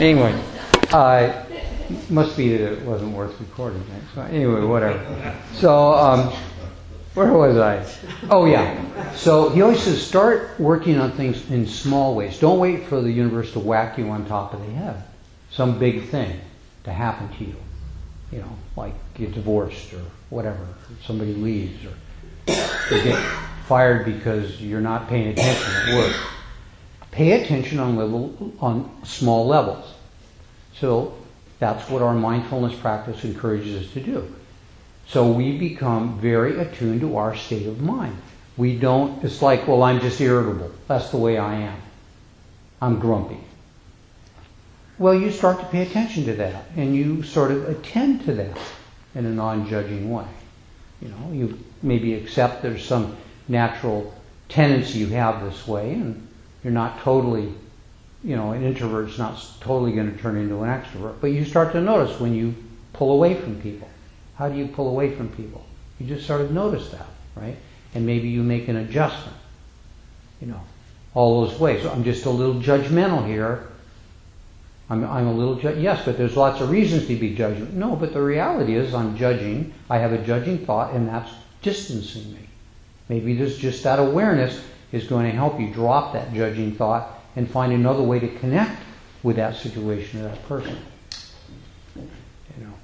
Anyway, must be that it wasn't worth recording. Right? So anyway, whatever. So, where was I? Oh, yeah. So he always says, start working on things in small ways. Don't wait for the universe to whack you on top of the head. Some big thing to happen to you. You know, like get divorced or whatever. Somebody leaves or you get fired because you're not paying attention at work. Pay attention on small levels. So that's what our mindfulness practice encourages us to do. So we become very attuned to our state of mind. We don't, it's like, well, I'm just irritable. That's the way I am. I'm grumpy. Well, you start to pay attention to that, and you sort of attend to that in a non-judging way. You know, you maybe accept there's some natural tendency you have this way, and you're not totally, you know, an introvert's not totally going to turn into an extrovert. But you start to notice when you pull away from people. How do you pull away from people? You just sort of notice that, right? And maybe you make an adjustment. You know, all those ways. So I'm just a little judgmental here. I'm a little yes, but there's lots of reasons to be judgmental. No, but the reality is I'm judging. I have a judging thought, and that's distancing me. Maybe there's just that awareness is going to help you drop that judging thought and find another way to connect with that situation or that person. You know.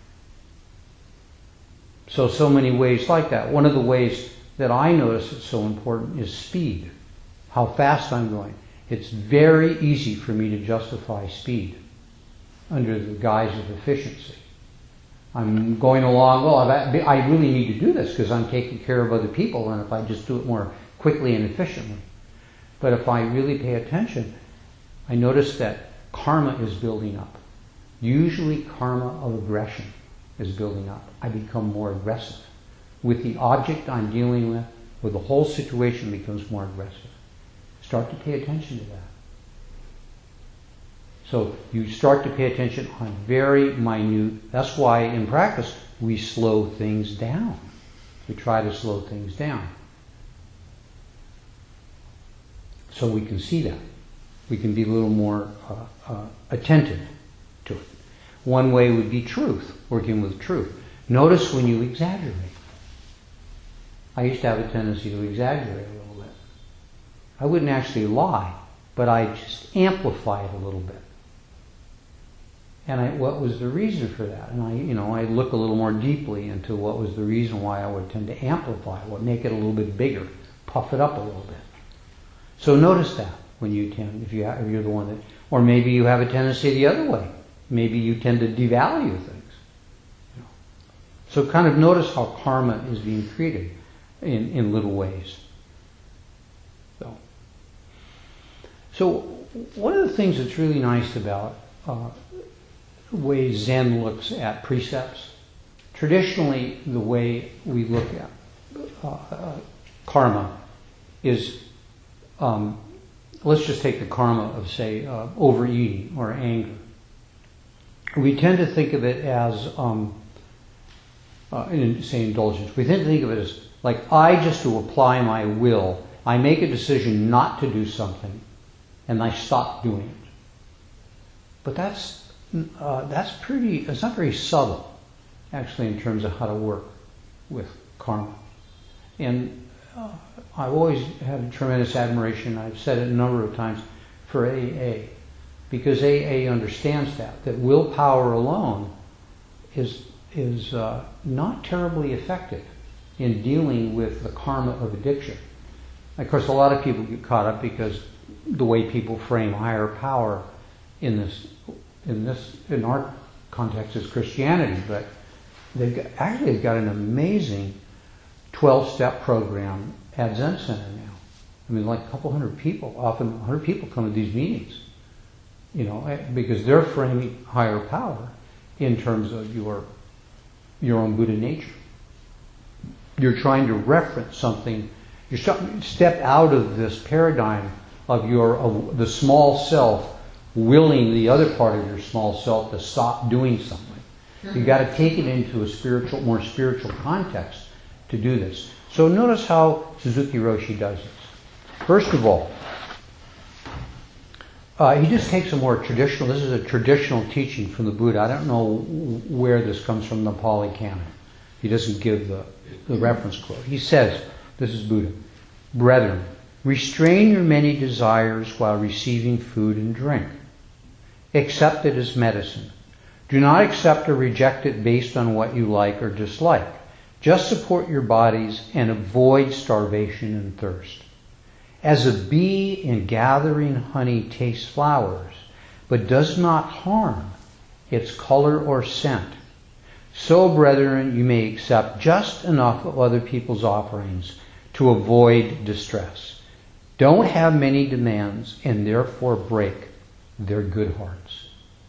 So many ways like that. One of the ways that I notice it's so important is speed. How fast I'm going. It's very easy for me to justify speed under the guise of efficiency. I'm going along, well, I really need to do this because I'm taking care of other people, and if I just do it more quickly and efficiently. But if I really pay attention, I notice that karma is building up. Usually karma of aggression is building up. I become more aggressive. With the object I'm dealing with the whole situation becomes more aggressive. Start to pay attention to that. So you start to pay attention on very minute. That's why in practice we slow things down. We try to slow things down. So we can see that. We can be a little more attentive to it. One way would be truth, working with truth. Notice when you exaggerate. I used to have a tendency to exaggerate a little bit. I wouldn't actually lie, but I just amplify it a little bit. And what was the reason for that? And I look a little more deeply into what was the reason why I would tend to amplify it, make it a little bit bigger, puff it up a little bit. So notice that when you tend, if you're the one that, or maybe you have a tendency the other way. Maybe you tend to devalue things. You know. So kind of notice how karma is being created in little ways. So one of the things that's really nice about the way Zen looks at precepts, traditionally the way we look at karma is, let's just take the karma of, say, overeating or anger. We tend to think of it as, say, indulgence. We tend to think of it as, like, I just to apply my will, I make a decision not to do something, and I stop doing it. But that's not very subtle, actually, in terms of how to work with karma. And I've always had a tremendous admiration, I've said it a number of times, for AA. Because AA understands that willpower alone is not terribly effective in dealing with the karma of addiction. Of course, a lot of people get caught up because the way people frame higher power in our context is Christianity, but they've got an amazing 12-step program at Zen Center now. I mean, like a couple hundred people, often 100 people come to these meetings. You know, because they're framing higher power in terms of your own Buddha nature. You're trying to reference something. You step out of this paradigm of the small self willing the other part of your small self to stop doing something. You've got to take it into a more spiritual context to do this. So notice how Suzuki Roshi does this. First of all, He just takes a more traditional, this is a traditional teaching from the Buddha. I don't know where this comes from, the Pali Canon. He doesn't give the reference quote. He says, this is Buddha, "Brethren, restrain your many desires while receiving food and drink. Accept it as medicine. Do not accept or reject it based on what you like or dislike. Just support your bodies and avoid starvation and thirst. As a bee in gathering honey tastes flowers, but does not harm its color or scent, so, brethren, you may accept just enough of other people's offerings to avoid distress. Don't have many demands and therefore break their good hearts."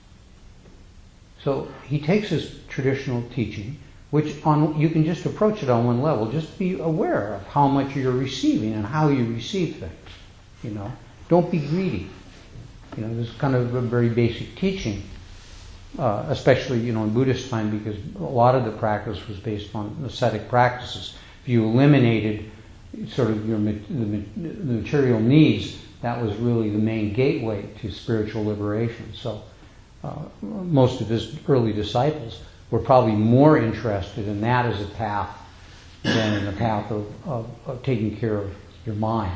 So he takes his traditional teaching, which you can just approach it on one level. Just be aware of how much you're receiving and how you receive things. Don't be greedy. This is kind of a very basic teaching, especially in Buddhist time, because a lot of the practice was based on ascetic practices. If you eliminated sort of the material needs, that was really the main gateway to spiritual liberation. So most of his early disciples were probably more interested in that as a path than in the path of taking care of your mind.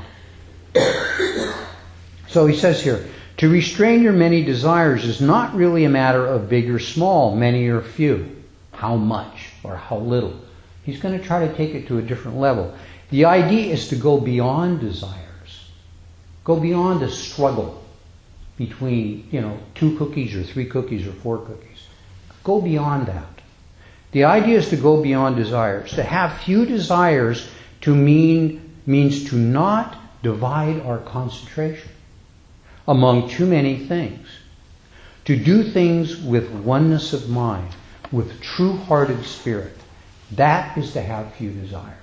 So he says here, to restrain your many desires is not really a matter of big or small, many or few, how much or how little. He's going to try to take it to a different level. The idea is to go beyond desires. Go beyond the struggle between, 2 cookies or 3 cookies or 4 cookies. Go beyond that. The idea is to go beyond desires. To have few desires means to not divide our concentration among too many things. To do things with oneness of mind, with true-hearted spirit. That is to have few desires.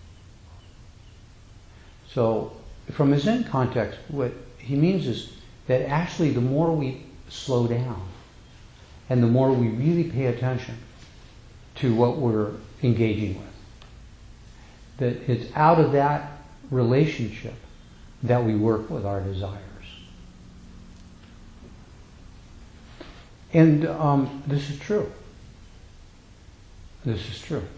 So, from a Zen context, what he means is that actually the more we slow down and the more we really pay attention to what we're engaging with, that it's out of that relationship that we work with our desires. And this is true. This is true.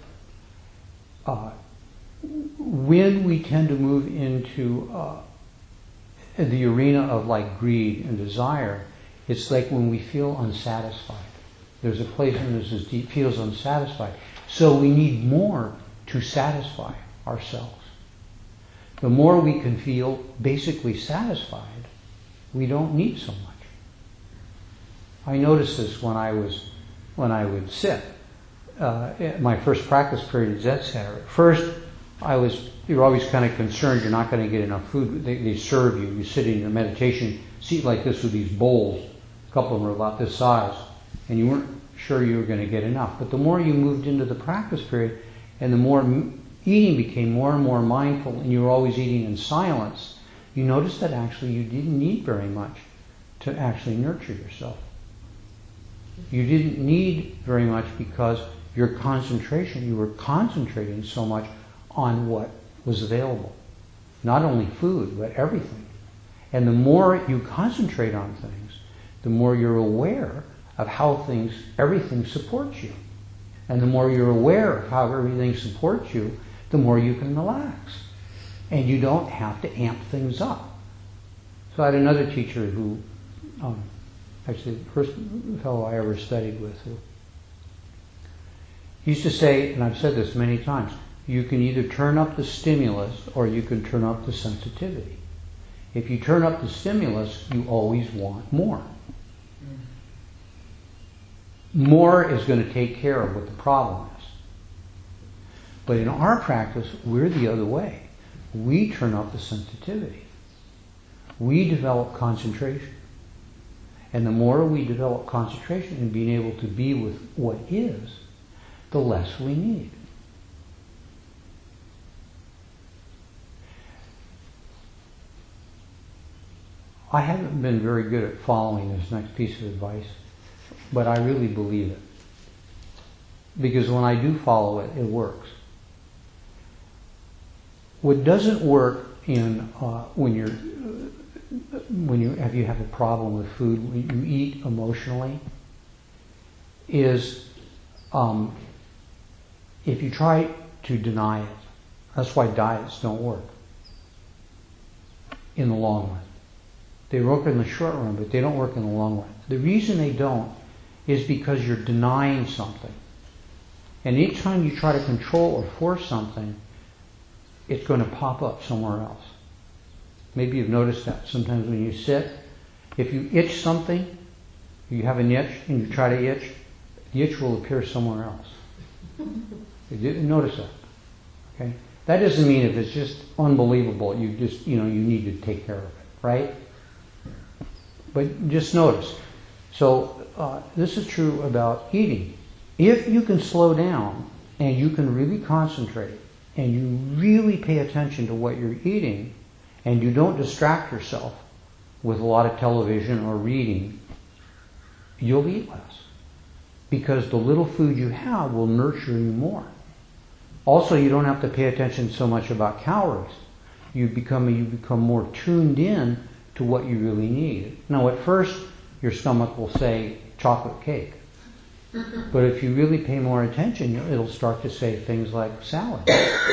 When we tend to move into the arena of like greed and desire, it's like when we feel unsatisfied. There's a place in this that feels unsatisfied. So we need more to satisfy ourselves. The more we can feel basically satisfied, we don't need so much. I noticed this when I would sit. My first practice period at Zen Center. At first, you're always kind of concerned you're not going to get enough food. They serve you. You sit in your meditation seat like this with these bowls. A couple of them are about this size. And you weren't sure you were going to get enough. But the more you moved into the practice period, and the more eating became more and more mindful, and you were always eating in silence, you noticed that actually you didn't need very much to actually nurture yourself. You didn't need very much because your concentration, you were concentrating so much on what was available. Not only food, but everything. And the more you concentrate on things, the more you're aware of how everything supports you. And the more you're aware of how everything supports you, the more you can relax. And you don't have to amp things up. So I had another teacher who, actually the first fellow I ever studied with, who used to say, and I've said this many times, you can either turn up the stimulus or you can turn up the sensitivity. If you turn up the stimulus, you always want more. More is going to take care of what the problem is. But in our practice, we're the other way. We turn up the sensitivity. We develop concentration. And the more we develop concentration and being able to be with what is, the less we need. I haven't been very good at following this next piece of advice, but I really believe it. Because when I do follow it, it works. What doesn't work when you're when you have a problem with food, when you eat emotionally, is if you try to deny it. That's why diets don't work in the long run. They work in the short run, but they don't work in the long run. The reason they don't is because you're denying something. And each time you try to control or force something, it's going to pop up somewhere else. Maybe you've noticed that sometimes when you sit, if you itch something, you have an itch and you try to itch, the itch will appear somewhere else. You didn't notice that. Okay? That doesn't mean if it's just unbelievable, you need to take care of it, right? But just notice. So this is true about eating. If you can slow down and you can really concentrate and you really pay attention to what you're eating and you don't distract yourself with a lot of television or reading, you'll eat less. Because the little food you have will nurture you more. Also, you don't have to pay attention so much about calories. You become more tuned in to what you really need. Now, at first, your stomach will say chocolate cake. But if you really pay more attention, it'll start to say things like salad.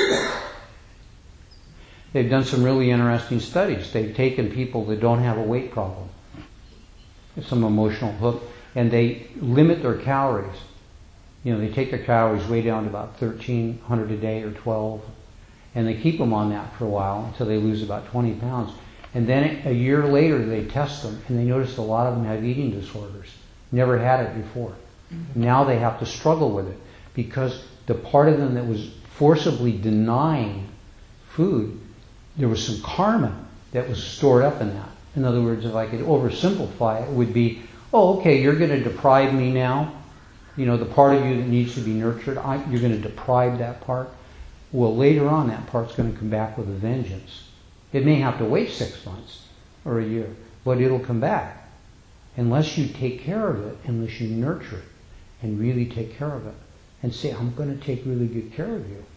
They've done some really interesting studies. They've taken people that don't have a weight problem, some emotional hook, and they limit their calories. They take their calories way down to about 1,300 a day or 12, and they keep them on that for a while until they lose about 20 pounds. And then a year later, they test them, and they notice a lot of them have eating disorders. Never had it before. Now they have to struggle with it because the part of them that was forcibly denying food, there was some karma that was stored up in that. In other words, if I could oversimplify it, would be, oh, okay, you're going to deprive me now. The part of you that needs to be nurtured, you're going to deprive that part. Well, later on, that part's going to come back with a vengeance. It may have to wait 6 months or a year, but it'll come back. Unless you take care of it, unless you nurture it, and really take care of it, and say, I'm going to take really good care of you.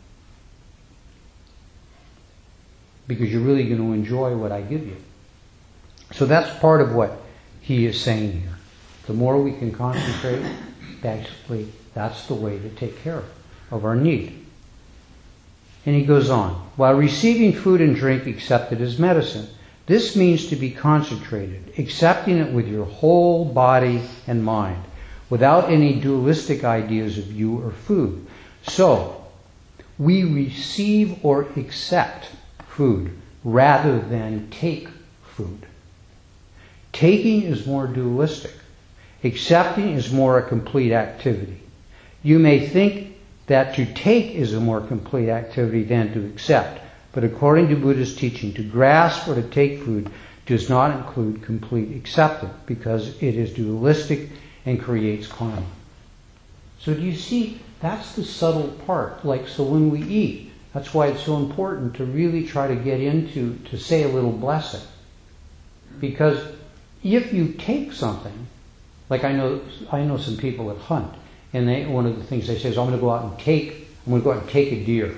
Because you're really going to enjoy what I give you. So that's part of what he is saying here. The more we can concentrate, basically, that's the way to take care of our need. And he goes on, while receiving food and drink accepted as medicine, this means to be concentrated, accepting it with your whole body and mind, without any dualistic ideas of you or food. So, we receive or accept food rather than take food. Taking is more dualistic. Accepting is more a complete activity. You may think that to take is a more complete activity than to accept, but according to Buddha's teaching, to grasp or to take food does not include complete acceptance because it is dualistic and creates karma. So do you see, that's the subtle part. So when we eat, that's why it's so important to really try to get into, to say a little blessing. Because if you take something, like I know some people that hunt, and one of the things they say is, I'm going to go out and take a deer,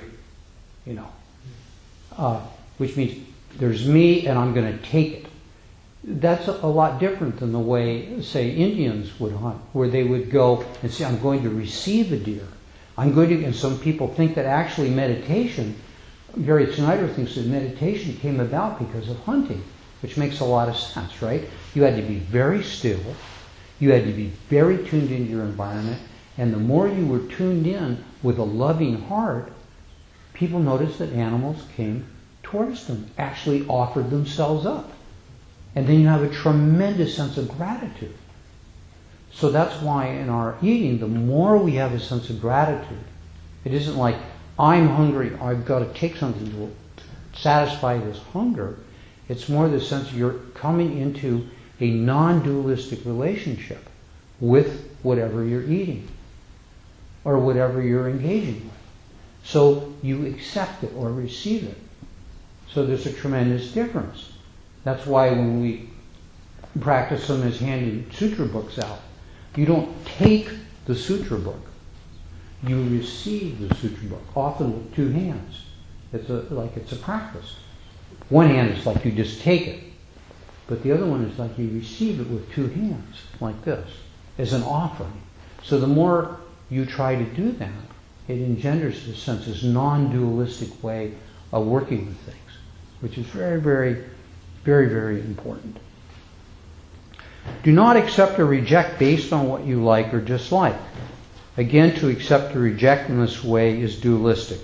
which means there's me and I'm going to take it. That's a lot different than the way, say, Indians would hunt, where they would go and say, I'm going to receive a deer. And some people think that actually meditation, Gary Snyder thinks that meditation came about because of hunting, which makes a lot of sense, right? You had to be very still. You had to be very tuned into your environment. And the more you were tuned in with a loving heart, people noticed that animals came towards them, actually offered themselves up. And then you have a tremendous sense of gratitude. So that's why in our eating, the more we have a sense of gratitude, it isn't like, I'm hungry, I've got to take something to satisfy this hunger. It's more the sense you're coming into a non-dualistic relationship with whatever you're eating or whatever you're engaging with. So you accept it or receive it. So there's a tremendous difference. That's why when we practice them as handing sutra books out, you don't take the sutra book. You receive the sutra book, often with two hands. It's a practice. One hand is like you just take it. But the other one is like you receive it with two hands, like this, as an offering. So the more you try to do that, it engenders this sense, this non-dualistic way of working with things, which is very, very, very, very important. Do not accept or reject based on what you like or dislike. Again, to accept or reject in this way is dualistic.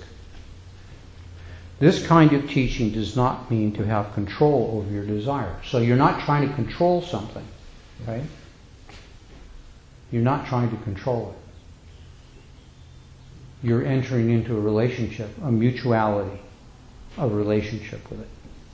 This kind of teaching does not mean to have control over your desire. So you're not trying to control something, right? You're not trying to control it. You're entering into a relationship, a mutuality, a relationship with it.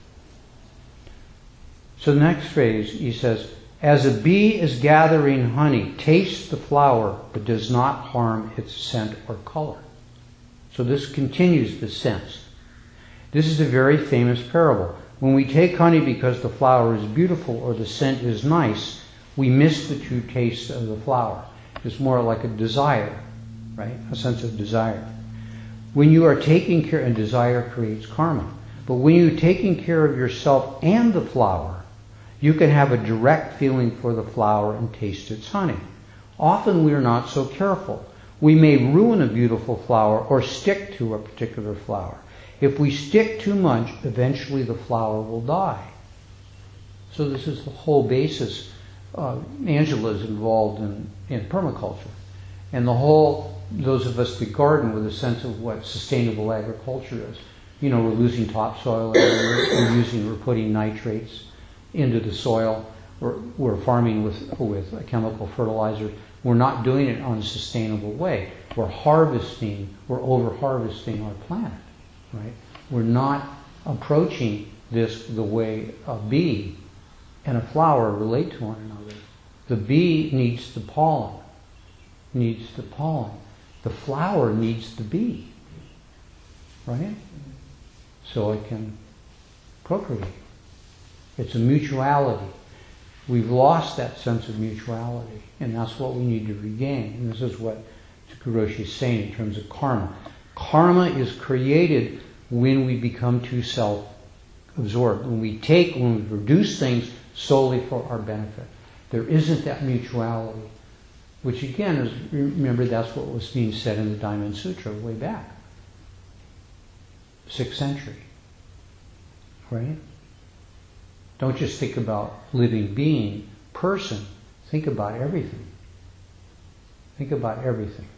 So the next phrase, he says, as a bee is gathering honey, tastes the flower, but does not harm its scent or color. So this continues the sense. This is a very famous parable. When we take honey because the flower is beautiful or the scent is nice, we miss the true taste of the flower. It's more like a desire, right? A sense of desire. When you are taking care, and desire creates karma, but when you're taking care of yourself and the flower, you can have a direct feeling for the flower and taste its honey. Often we are not so careful. We may ruin a beautiful flower or stick to a particular flower. If we stick too much, eventually the flower will die. So this is the whole basis. Angela is involved in permaculture. And those of us that garden with a sense of what sustainable agriculture is. You know, we're losing topsoil, we're putting nitrates into the soil. We're farming with chemical fertilizers. We're not doing it on a sustainable way. We're over-harvesting our planet. Right? We're not approaching this the way a bee and a flower relate to one another. The bee needs the pollen. The flower needs the bee. Right? So it can procreate. It's a mutuality. We've lost that sense of mutuality, and that's what we need to regain. And this is what Kuroshi is saying in terms of karma. Karma is created when we become too self-absorbed, when we reduce things solely for our benefit. There isn't that mutuality, which again is, remember, that's what was being said in the Diamond Sutra way back, 6th century, right? Don't just think about living being, person. Think about everything. Think about everything.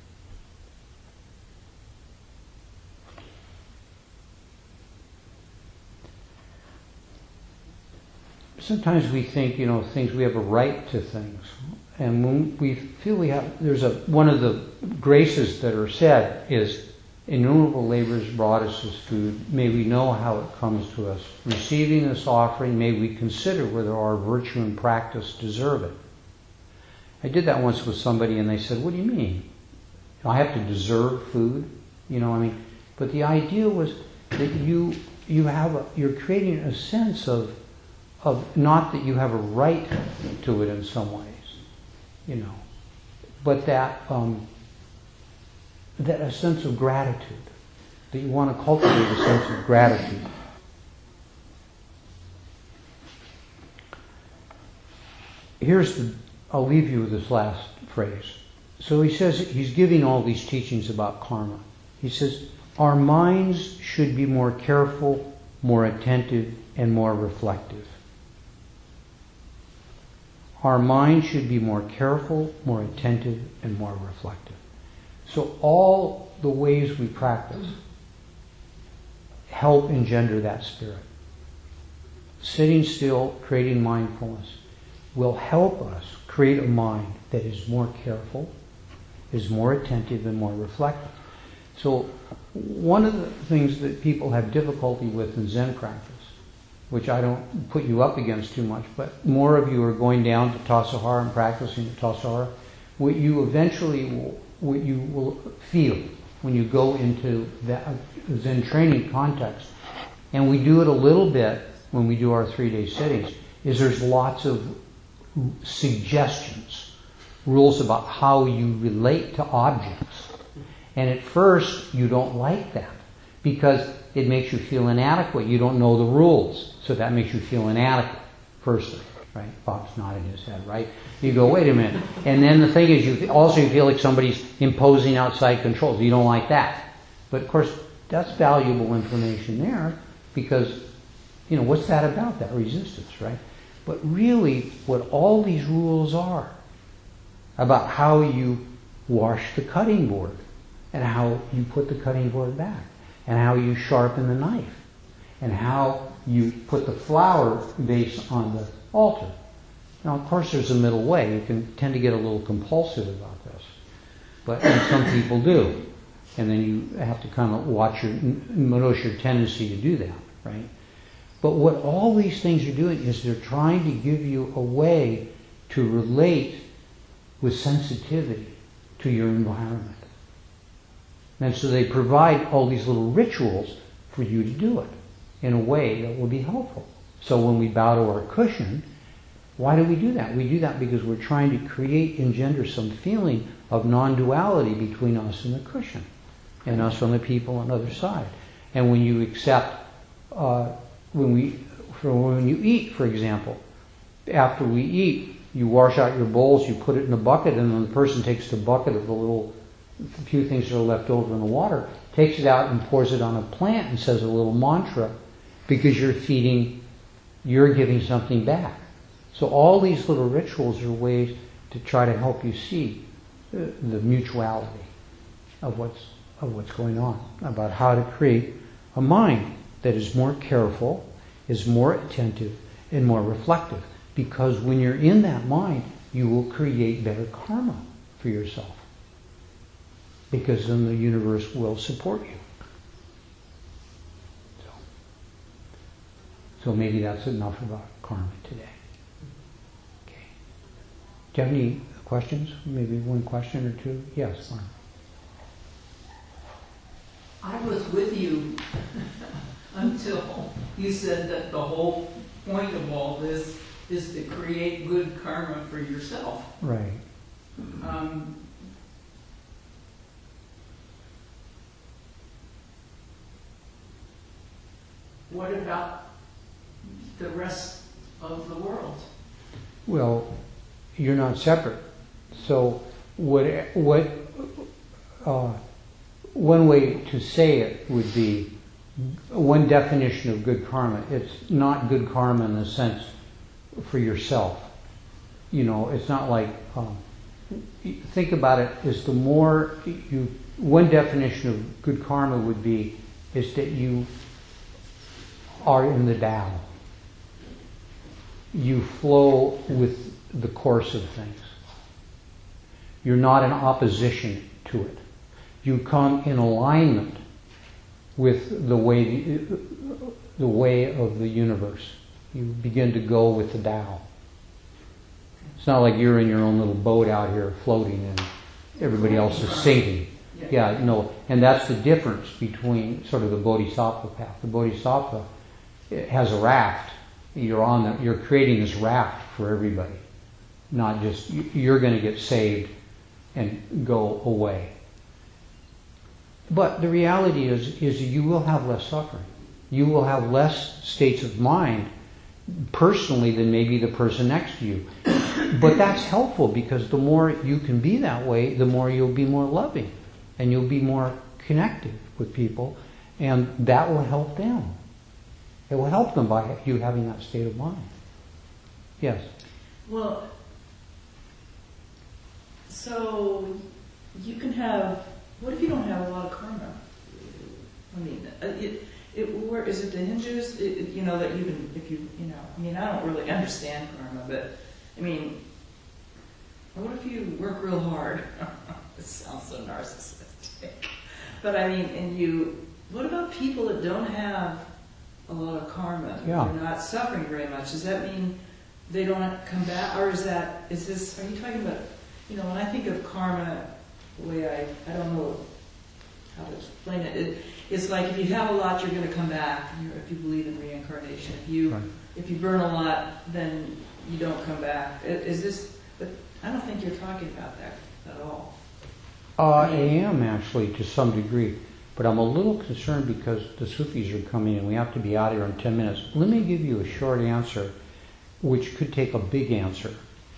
Sometimes we think, things, we have a right to things. And when we feel we have, one of the graces that are said is, innumerable labors brought us this food. May we know how it comes to us. Receiving this offering, may we consider whether our virtue and practice deserve it. I did that once with somebody and they said, what do you mean? I have to deserve food? But the idea was that you're creating a sense of not that you have a right to it in some ways, but that a sense of gratitude, that you want to cultivate a sense of gratitude. I'll leave you with this last phrase. So he says, he's giving all these teachings about karma. He says, our minds should be more careful, more attentive, and more reflective. Our minds should be more careful, more attentive, and more reflective. So all the ways we practice help engender that spirit. Sitting still, creating mindfulness, will help us create a mind that is more careful, is more attentive, and more reflective. So one of the things that people have difficulty with in Zen practice, which I don't put you up against too much, but more of you are going down to Tassajara and practicing at Tassajara, what you will feel when you go into that Zen training context, and we do it a little bit when we do our 3-day sittings, is there's lots of suggestions, rules about how you relate to objects. And at first, you don't like that because it makes you feel inadequate. You don't know the rules, so that makes you feel inadequate. person, right? Bob's nodding his head, right? You go, wait a minute. And then the thing is, you feel like somebody's imposing outside controls. You don't like that. But of course, that's valuable information there because, what's that about, that resistance, right? But really, what all these rules are about how you wash the cutting board and how you put the cutting board back and how you sharpen the knife and how you put the flour vase on the altar. Now, of course, there's a middle way. You can tend to get a little compulsive about this, and some people do. And then you have to kind of notice your tendency to do that, right? But what all these things are doing is they're trying to give you a way to relate with sensitivity to your environment. And so they provide all these little rituals for you to do it in a way that will be helpful. So when we bow to our cushion, why do we do that? We do that because we're trying to engender some feeling of non-duality between us and the cushion, and us and the people on the other side. And when you accept, when you eat, for example, after we eat, you wash out your bowls, you put it in a bucket, and then the person takes the bucket of the few things that are left over in the water, takes it out and pours it on a plant and says a little mantra, because you're giving something back. So all these little rituals are ways to try to help you see the mutuality of what's going on, about how to create a mind that is more careful, is more attentive, and more reflective. Because when you're in that mind, you will create better karma for yourself. Because then the universe will support you. So maybe that's enough about karma today. Okay. Do you have any questions? Maybe one question or two? Yes, Mark. I was with you until you said that the whole point of all this is to create good karma for yourself. Right. What about the rest of the world? Well, you're not separate. So one way to say it would be, one definition of good karma, it's not good karma in the sense for yourself. It's not like, think about it as the more one definition of good karma would be, is that you are in the Tao. You flow with the course of things. You're not in opposition to it. You come in alignment with the way of the universe. You begin to go with the Tao. It's not like you're in your own little boat out here floating and everybody else is sinking. Yeah, no. And that's the difference between sort of the Bodhisattva path. The Bodhisattva has a raft. You're creating this raft for everybody. Not just, you're going to get saved and go away. But the reality is you will have less suffering. You will have less states of mind personally than maybe the person next to you. But that's helpful because the more you can be that way, the more you'll be more loving and you'll be more connected with people, and that will help them. It will help them by you having that state of mind. Yes? Well, so you can have, what if you don't have a lot of karma? I mean, where is it the Hindus, that even if you, I don't really understand karma, but, what if you work real hard? This sounds so narcissistic. But what about people that don't have a lot of karma? Yeah. They're not suffering very much. Does that mean they don't come back? Or are you talking about, when I think of karma, the way I don't know how to explain it. It's like if you have a lot, you're going to come back. If you believe in reincarnation, if you burn a lot, then you don't come back. But I don't think you're talking about that at all. I am actually to some degree, but I'm a little concerned because the Sufis are coming and we have to be out here in 10 minutes. Let me give you a short answer which could take a big answer.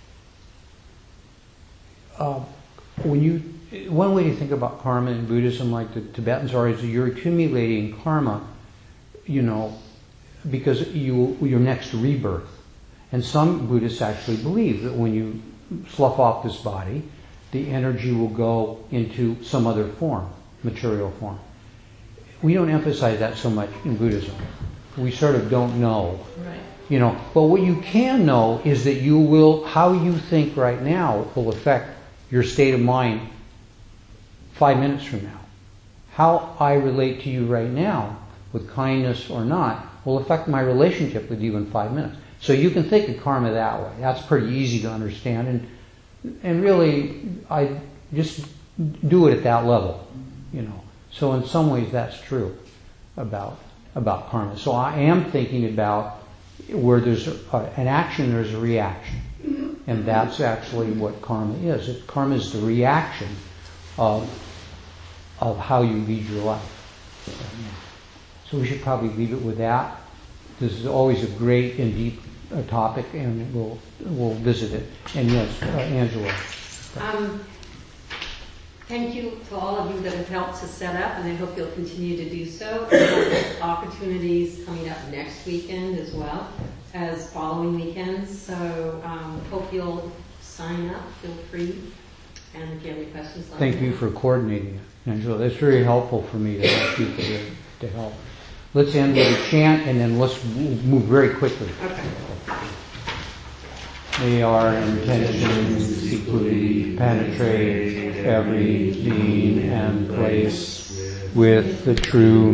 One way to think about karma in Buddhism, like the Tibetans are, is you're accumulating karma, because your next rebirth. And some Buddhists actually believe that when you slough off this body, the energy will go into some other form, material form. We don't emphasize that so much in Buddhism. We sort of don't know. Right. But what you can know is that how you think right now will affect your state of mind 5 minutes from now. How I relate to you right now, with kindness or not, will affect my relationship with you in 5 minutes. So you can think of karma that way. That's pretty easy to understand. And really, I just do it at that level, So in some ways that's true about karma. So I am thinking about where there's an action, there's a reaction. And that's actually what karma is. Karma is the reaction of how you lead your life. So we should probably leave it with that. This is always a great and deep topic, and we'll visit it. And yes, Angela. Thank you to all of you that have helped to set up, and I hope you'll continue to do so. We have opportunities coming up next weekend as well as following weekends. So hope you'll sign up. Feel free. And if you have any questions, let me know. Thank you for coordinating it, Angela. That's very helpful for me to have people to help. Let's end with a chant, and then let's move very quickly. Okay. May our intentions equally penetrate every being and place with the true